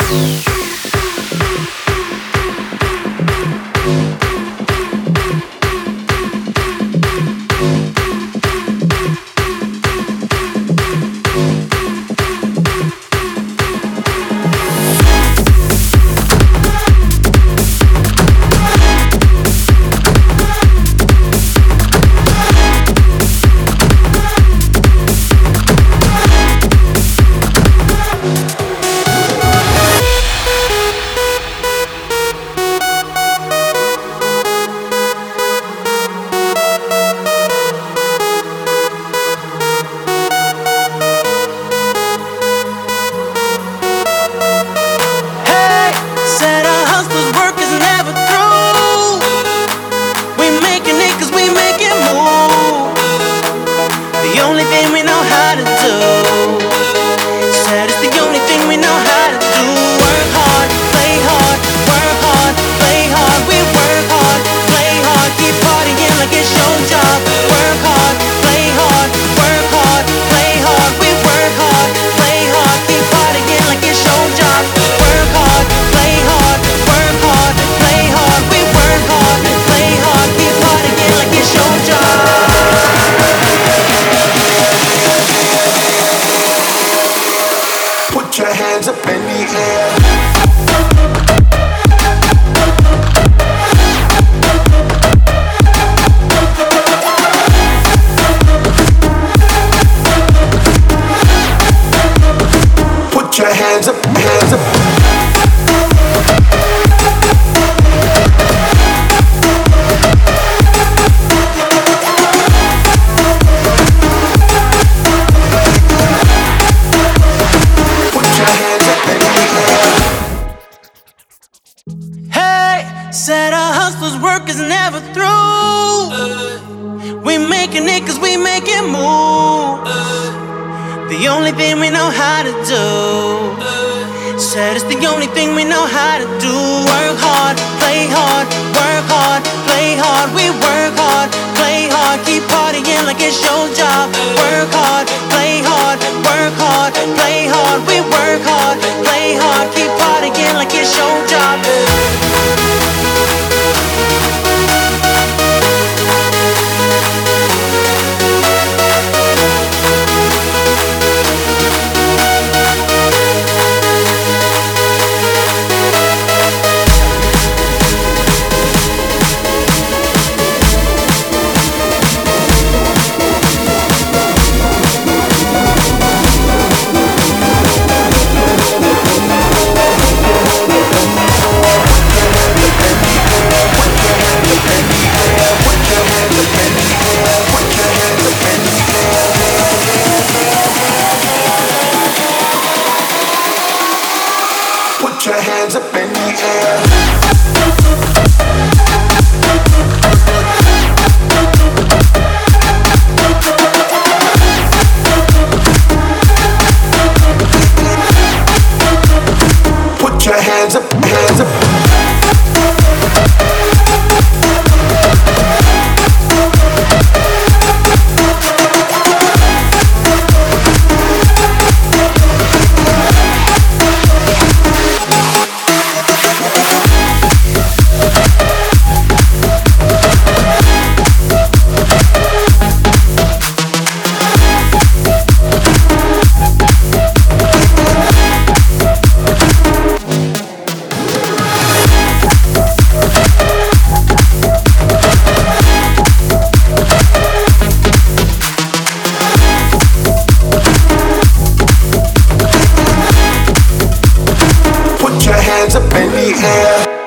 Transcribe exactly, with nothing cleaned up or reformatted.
Said our hustler's work is never through. We making it cause we make it move. The only thing we know how to do. Said it's the only thing we know how to do. Work hard, play hard, work hard, play hard. We work hard, play hard, keep partying like it's your job. Work hard, play hard, work hard, play hard. We work hard, play hard, keep partying like it's your job. Put your hands up in the air. Put your hands up, hands up. Put your hands up in the air.